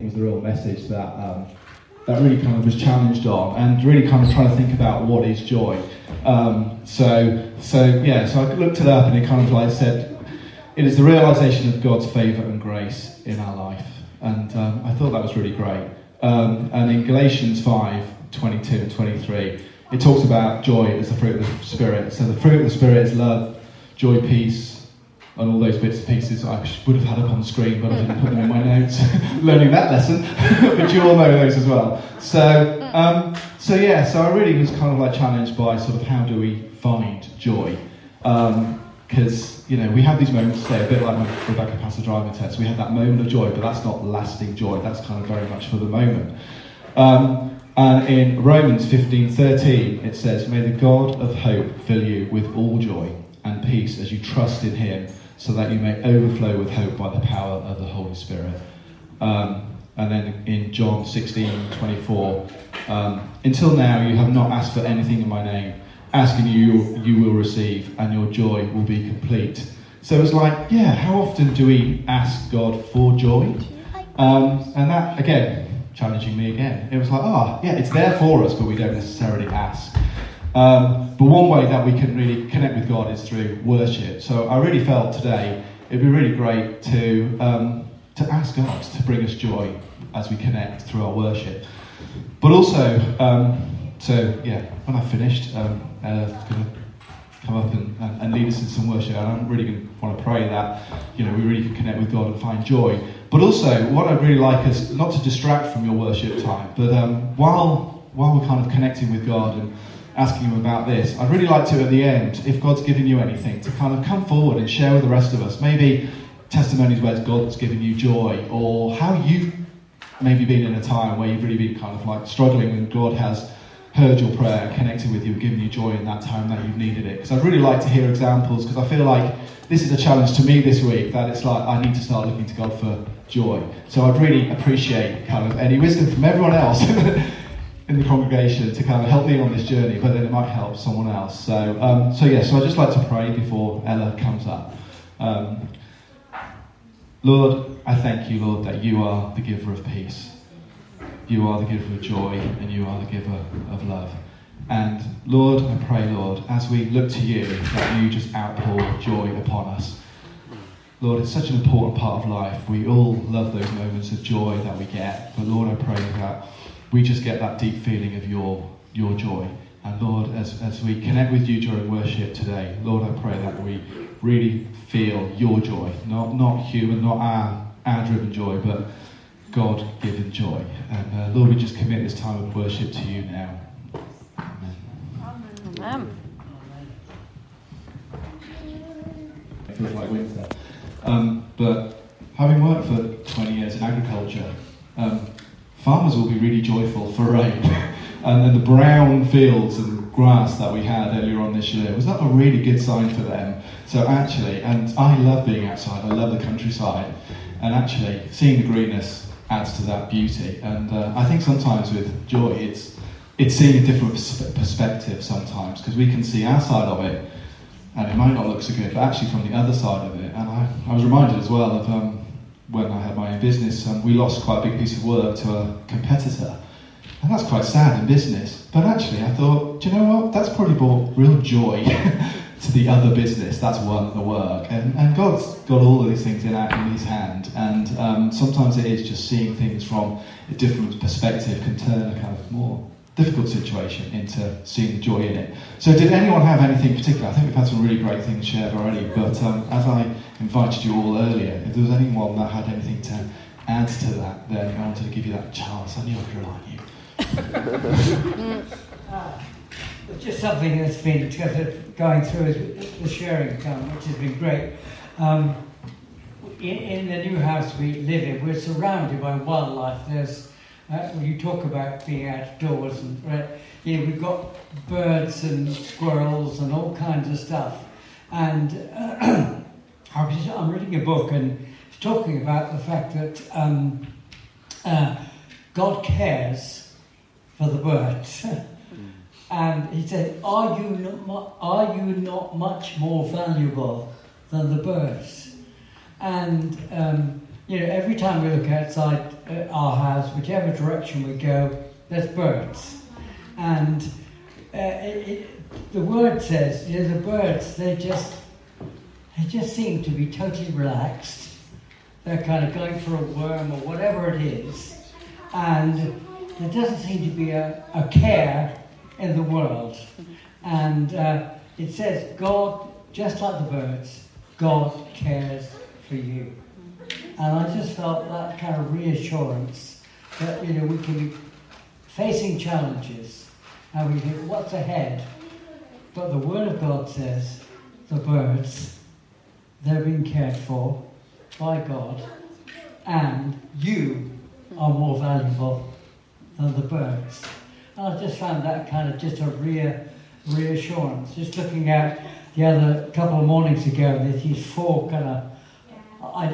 was the real message that that really kind of was challenged on, and really kind of trying to think about what is joy. So I looked it up, and it kind of like said, it is the realization of God's favour and grace in our life, and I thought that was really great. And in Galatians 5:22 and 23, it talks about joy as the fruit of the Spirit. So the fruit of the Spirit is love, joy, peace, and all those bits and pieces I would have had up on the screen, but I didn't put them in my notes. Learning that lesson, but you all know those as well. So I really was kind of like challenged by sort of how do we find joy? Because we have these moments today, a bit like when Rebecca passed the driving test. We have that moment of joy, but that's not lasting joy. That's kind of very much for the moment. And in Romans 15:13, it says, "May the God of hope fill you with all joy and peace as you trust in him, so that you may overflow with hope by the power of the Holy Spirit." And then in John 16:24, "Until now you have not asked for anything in my name. Asking you will receive, and your joy will be complete." So it's like, how often do we ask God for joy? And that, again, challenging me again. It was like, it's there for us, but we don't necessarily ask. But one way that we can really connect with God is through worship. So I really felt today it'd be really great to ask God to bring us joy as we connect through our worship. But also, when I finished, Ella's going to come up and lead us in some worship. And I'm really going to want to pray that we really can connect with God and find joy. But also, what I'd really like is not to distract from your worship time, but while we're kind of connecting with God and asking him about this, I'd really like to, at the end, if God's given you anything, to kind of come forward and share with the rest of us. Maybe testimonies where God's given you joy, or how you've maybe been in a time where you've really been kind of like struggling and God has heard your prayer, connected with you, and given you joy in that time that you've needed it. Because I'd really like to hear examples, because I feel like this is a challenge to me this week, that it's like I need to start looking to God for joy. So I'd really appreciate kind of any wisdom from everyone else in the congregation to kind of help me on this journey, but then it might help someone else. So I'd just like to pray before Ella comes up. Lord, I thank you, Lord, that you are the giver of peace. You are the giver of joy, and you are the giver of love. And Lord, I pray, Lord, as we look to you, that you just outpour joy upon us. Lord, it's such an important part of life. We all love those moments of joy that we get. But Lord, I pray that we just get that deep feeling of your joy. And Lord, as we connect with you during worship today, Lord, I pray that we really feel your joy. Not human, not our driven joy, but God-given joy. And Lord, we just commit this time of worship to you now. Amen. It feels like winter. But having worked for 20 years in agriculture, farmers will be really joyful for rain. And then the brown fields and grass that we had earlier on this year, was that a really good sign for them? So actually, and I love being outside, I love the countryside, and actually seeing the greenness adds to that beauty. And I think sometimes with joy, it's seeing a different perspective sometimes, because we can see our side of it, and it might not look so good, but actually from the other side of it. And I was reminded as well of when I had my own business, we lost quite a big piece of work to a competitor. And that's quite sad in business. But actually I thought, do you know what? That's probably brought real joy to the other business. That's won the work. And God's got all of these things in his hand. And sometimes it is just seeing things from a different perspective can turn a kind of more difficult situation into seeing the joy in it. So did anyone have anything particular? I think we've had some really great things shared already, but as I invited you all earlier, if there was anyone that had anything to add to that, then I wanted to give you that chance. I knew I could rely on you. Just something that's been going through is the sharing time, which has been great. In the new house we live in, we're surrounded by wildlife. There's when you talk about being outdoors, and we've got birds and squirrels and all kinds of stuff. And I'm reading a book, and it's talking about the fact that God cares for the birds. And he said, are you not much more valuable than the birds? And every time we look outside our house, whichever direction we go, there's birds. And the word says, the birds, they just seem to be totally relaxed. They're kind of going for a worm or whatever it is. And there doesn't seem to be a care in the world. And it says, God, just like the birds, God cares for you. And I just felt that kind of reassurance that, we can be facing challenges and we think, what's ahead? But the Word of God says, the birds, they're being cared for by God, and you are more valuable than the birds. And I just found that kind of just a reassurance. Just looking at the other couple of mornings ago, there's these four kind of, I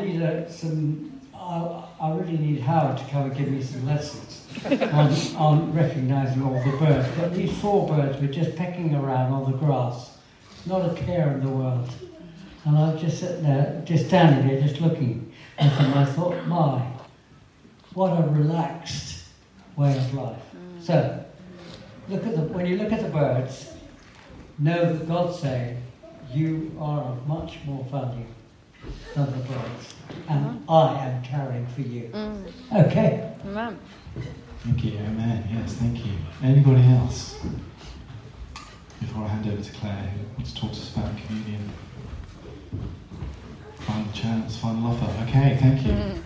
really need Howard to come and give me some lessons on recognising all the birds. But these four birds were just pecking around on the grass, not a care in the world. And I was just sitting there, just standing there, just looking at them. I thought, what a relaxed way of life. So, when you look at the birds, know that God's saying, you are of much more value than the birds, and I am caring for you. Okay? Amen. Thank you, amen. Yes, thank you. Anybody else? Before I hand over to Claire, who wants to talk to us about communion. Final chance, final offer. Okay, thank you.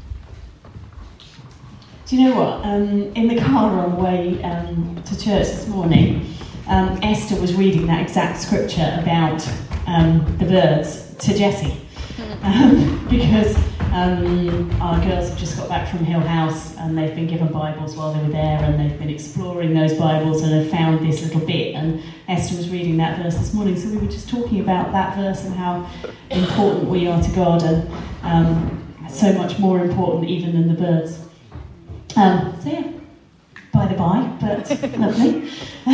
Do you know what? In the car on the way to church this morning, Esther was reading that exact scripture about the birds to Jessie. Because our girls have just got back from Hill House and they've been given Bibles while they were there, and they've been exploring those Bibles and have found this little bit, and Esther was reading that verse this morning, so we were just talking about that verse and how important we are to God, and so much more important even than the birds. So yeah, by the by, but lovely.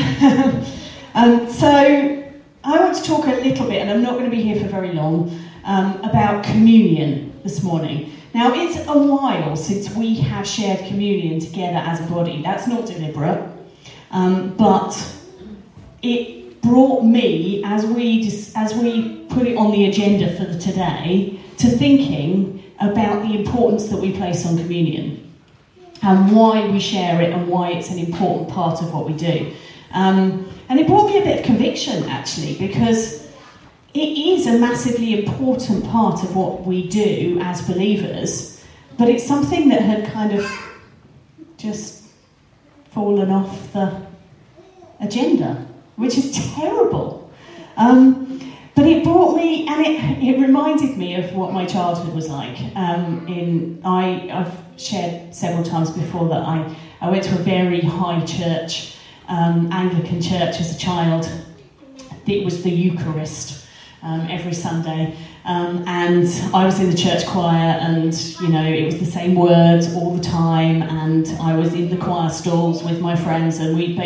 So I want to talk a little bit, and I'm not going to be here for very long, about communion this morning. Now, it's a while since we have shared communion together as a body. That's not deliberate, but it brought me, as we put it on the agenda for today, to thinking about the importance that we place on communion and why we share it and why it's an important part of what we do. And it brought me a bit of conviction, actually, because it is a massively important part of what we do as believers, but it's something that had kind of just fallen off the agenda, which is terrible. But it brought me, and it reminded me of what my childhood was like. I've shared several times before that I went to a very high church, Anglican church as a child. It was the Eucharist every Sunday, and I was in the church choir, and it was the same words all the time, and I was in the choir stalls with my friends, and we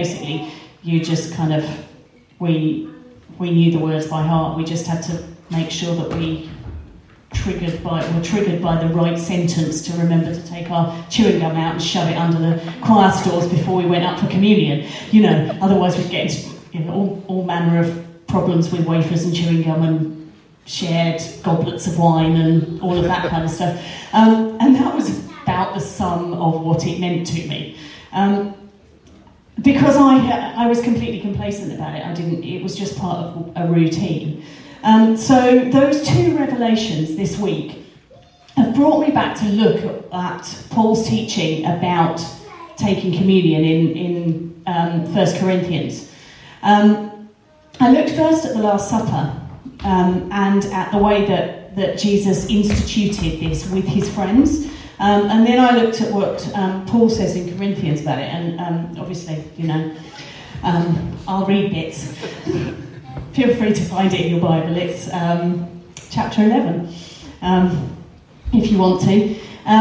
knew the words by heart. We just had to make sure that we were triggered by the right sentence to remember to take our chewing gum out and shove it under the choir stalls before we went up for communion. Otherwise we'd get into all manner of problems with wafers and chewing gum and shared goblets of wine and all of that kind of stuff. And that was about the sum of what it meant to me. Because I was completely complacent about it. It was just part of a routine. So those two revelations this week have brought me back to look at Paul's teaching about taking communion in 1 Corinthians. I looked first at the Last Supper and at the way that Jesus instituted this with his friends. And then I looked at what Paul says in Corinthians about it, and obviously, I'll read bits. Feel free to find it in your Bible. It's chapter 11, if you want to.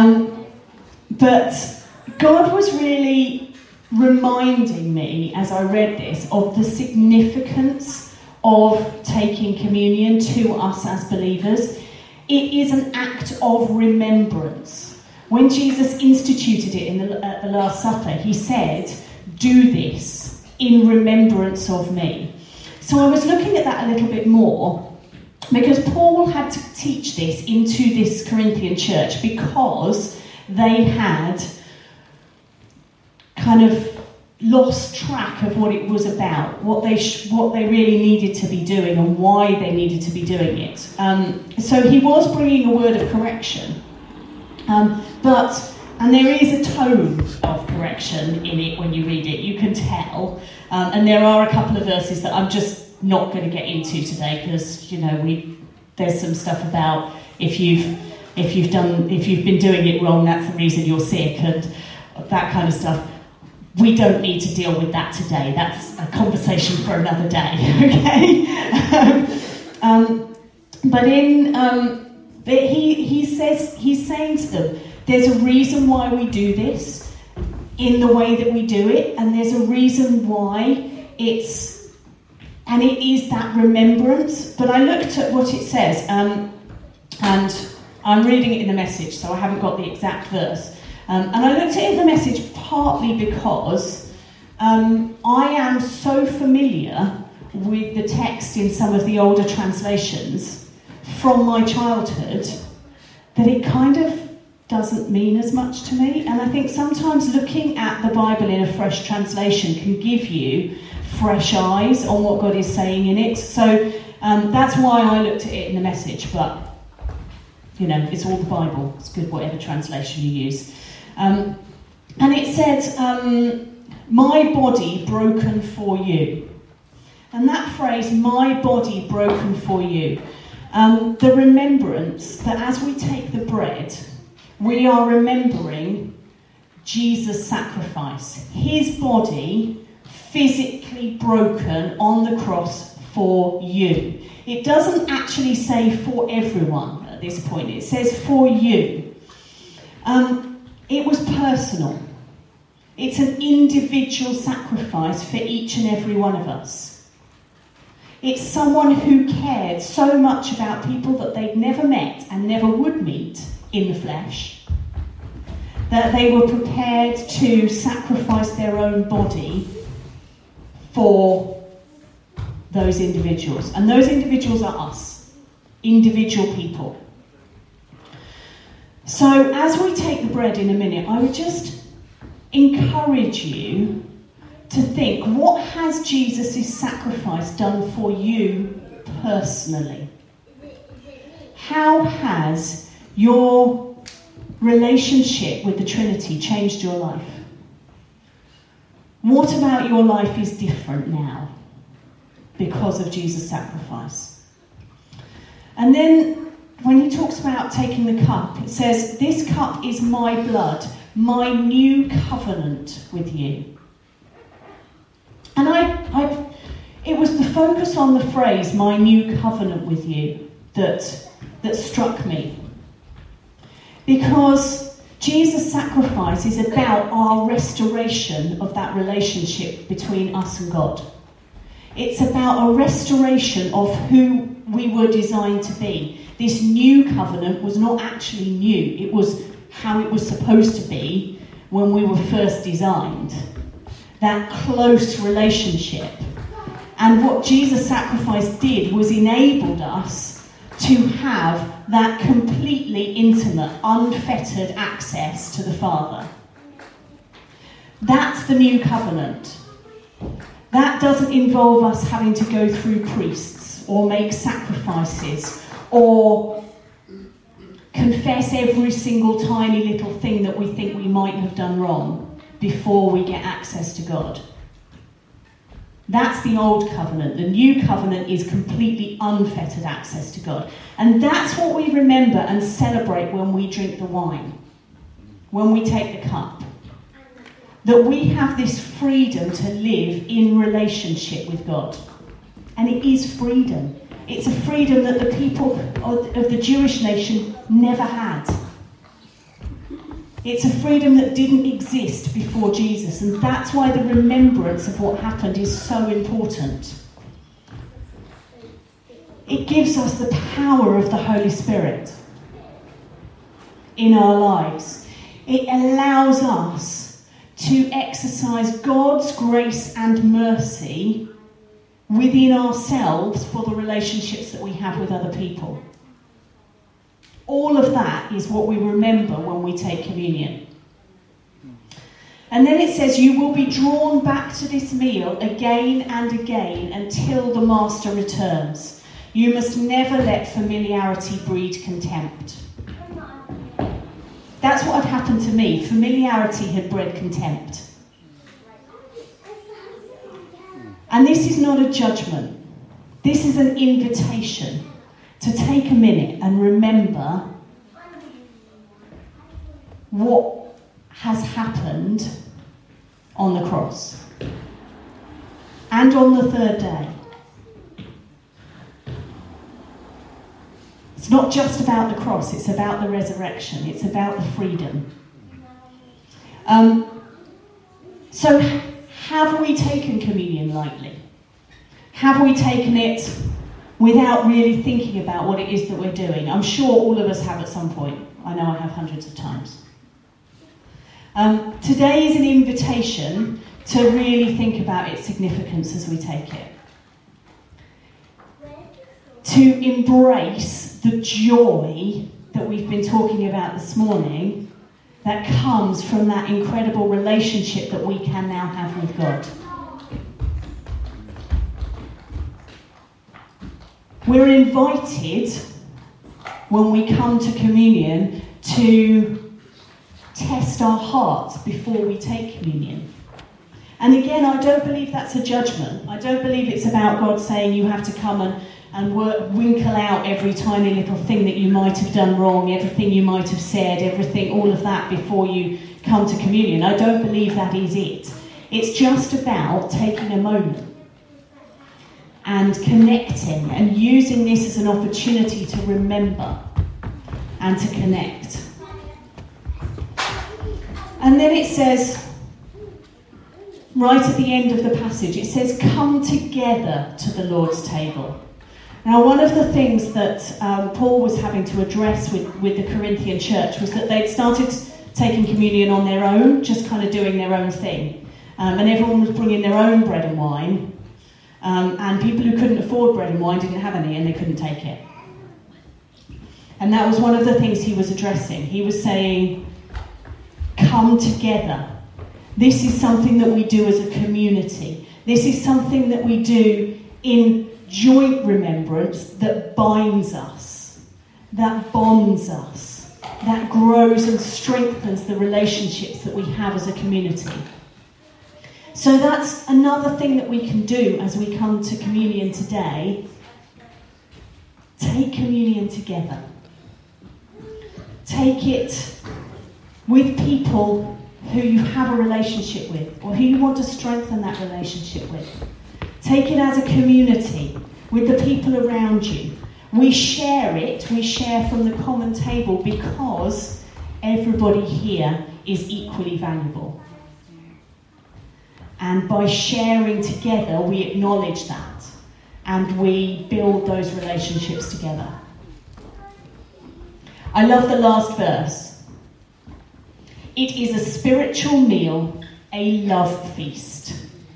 But God was really reminding me, as I read this, of the significance of taking communion to us as believers. It is an act of remembrance. when Jesus instituted it at the Last Supper, he said, "Do this in remembrance of me." So I was looking at that a little bit more, because Paul had to teach this into this Corinthian church because they had kind of lost track of what it was about, what they really needed to be doing and why they needed to be doing it. So he was bringing a word of correction, and there is a tone of correction in it when you read it, you can tell. And there are a couple of verses that I'm just not going to get into today, because there's some stuff about if you've been doing it wrong, that's the reason you're sick, and that kind of stuff. We don't need to deal with that today. That's a conversation for another day, okay? But he's saying to them, there's a reason why we do this in the way that we do it, and there's a reason why it is that remembrance. But I looked at what it says, and I'm reading it in the Message, so I haven't got the exact verse. And I looked at it in the Message partly because I am so familiar with the text in some of the older translations from my childhood that it kind of doesn't mean as much to me. And I think sometimes looking at the Bible in a fresh translation can give you fresh eyes on what God is saying in it. So that's why I looked at it in the Message, but it's all the Bible. It's good whatever translation you use. And it said, "My body broken for you." And that phrase, "my body broken for you," the remembrance that as we take the bread, we are remembering Jesus' sacrifice. His body physically broken on the cross for you. It doesn't actually say for everyone at this point. It says for you. It was personal. It's an individual sacrifice for each and every one of us. It's someone who cared so much about people that they'd never met and never would meet in the flesh, that they were prepared to sacrifice their own body for those individuals. And those individuals are us, individual people. So as we take the bread in a minute, I would just encourage you to think, what has Jesus' sacrifice done for you personally? How has your relationship with the Trinity changed your life? What about your life is different now because of Jesus' sacrifice? And then when he talks about taking the cup, it says, "This cup is my blood, my new covenant with you." And it was the focus on the phrase, "my new covenant with you," that struck me. Because Jesus' sacrifice is about our restoration of that relationship between us and God. It's about a restoration of who we were designed to be. This new covenant was not actually new. It was how it was supposed to be when we were first designed. That close relationship. And what Jesus' sacrifice did was enabled us to have that completely intimate, unfettered access to the Father. That's the new covenant. That doesn't involve us having to go through priests or make sacrifices or confess every single tiny little thing that we think we might have done wrong before we get access to God. That's the old covenant. The new covenant is completely unfettered access to God. And that's what we remember and celebrate when we drink the wine, when we take the cup. That we have this freedom to live in relationship with God. And it is freedom. It's a freedom that the people of the Jewish nation never had. It's a freedom that didn't exist before Jesus, and that's why the remembrance of what happened is so important. It gives us the power of the Holy Spirit in our lives. It allows us to exercise God's grace and mercy within ourselves for the relationships that we have with other people. All of that is what we remember when we take communion. And then it says, you will be drawn back to this meal again and again until the master returns. You must never let familiarity breed contempt. That's what had happened to me. Familiarity had bred contempt. And this is not a judgment. This is an invitation to take a minute and remember what has happened on the cross and on the third day. It's not just about the cross, it's about the resurrection, it's about the freedom. So have we taken communion lightly? Have we taken it without really thinking about what it is that we're doing? I'm sure all of us have at some point. I know I have hundreds of times. Today is an invitation to really think about its significance as we take it. To embrace the joy that we've been talking about this morning that comes from that incredible relationship that we can now have with God. We're invited, when we come to communion, to test our hearts before we take communion. And again, I don't believe that's a judgment. I don't believe it's about God saying you have to come and winkle out every tiny little thing that you might have done wrong, everything you might have said, everything, all of that before you come to communion. I don't believe that is it. It's just about taking a moment and connecting and using this as an opportunity to remember and to connect. And then it says, right at the end of the passage, it says, come together to the Lord's table. Now, one of the things that Paul was having to address with the Corinthian church was that they'd started taking communion on their own, just kind of doing their own thing. And everyone was bringing their own bread and wine. And people who couldn't afford bread and wine didn't have any and they couldn't take it. And that was one of the things he was addressing. He was saying, come together. This is something that we do as a community. This is something that we do in joint remembrance that binds us, that bonds us, that grows and strengthens the relationships that we have as a community. So that's another thing that we can do as we come to communion today. Take communion together. Take it with people who you have a relationship with or who you want to strengthen that relationship with. Take it as a community with the people around you. We share it, we share from the common table because everybody here is equally valuable. And by sharing together, we acknowledge that and we build those relationships together. I love the last verse. It is a spiritual meal, a love feast.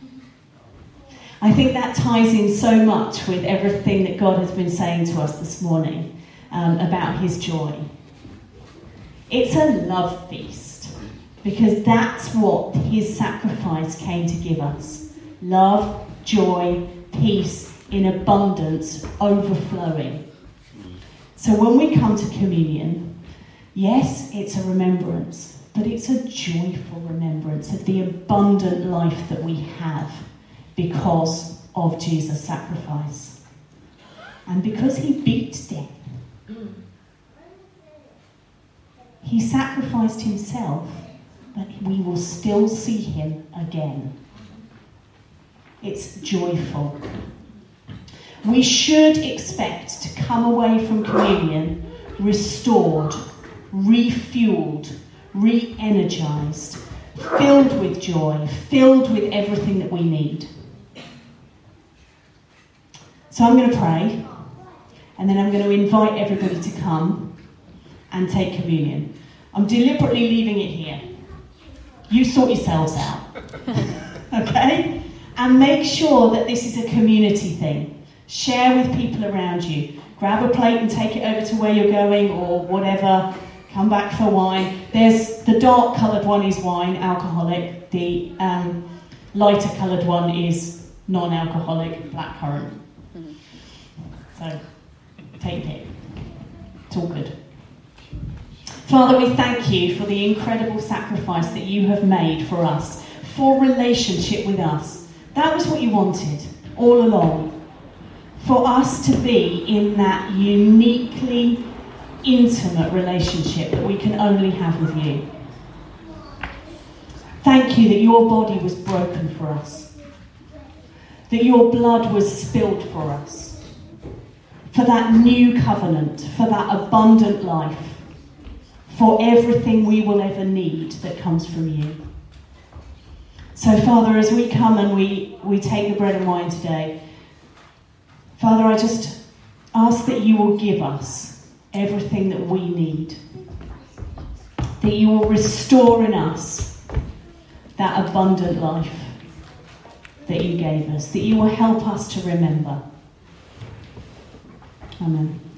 I think that ties in so much with everything that God has been saying to us this morning about his joy. It's a love feast because that's what his sacrifice came to give us. Love, joy, peace in abundance, overflowing. So when we come to communion, yes, it's a remembrance, but it's a joyful remembrance of the abundant life that we have because of Jesus' sacrifice. And because he beat death. He sacrificed himself, but we will still see him again. It's joyful. We should expect to come away from communion restored, refueled, re-energized, filled with joy, filled with everything that we need. So I'm going to pray, and then I'm going to invite everybody to come and take communion. I'm deliberately leaving it here. You sort yourselves out. Okay? And make sure that this is a community thing. Share with people around you. Grab a plate and take it over to where you're going or whatever. Come back for wine. There's the dark coloured one is wine, alcoholic. The lighter coloured one is non-alcoholic, blackcurrant. So, take it. It's all good. Father, we thank you for the incredible sacrifice that you have made for us, for relationship with us. That was what you wanted all along. For us to be in that uniquely intimate relationship that we can only have with you. Thank you that your body was broken for us, that your blood was spilled for us, for that new covenant, for that abundant life, for everything we will ever need that comes from you. So, Father, as we come and we take the bread and wine today, Father, I just ask that you will give us everything that we need, that you will restore in us that abundant life that you gave us, that you will help us to remember. Amen.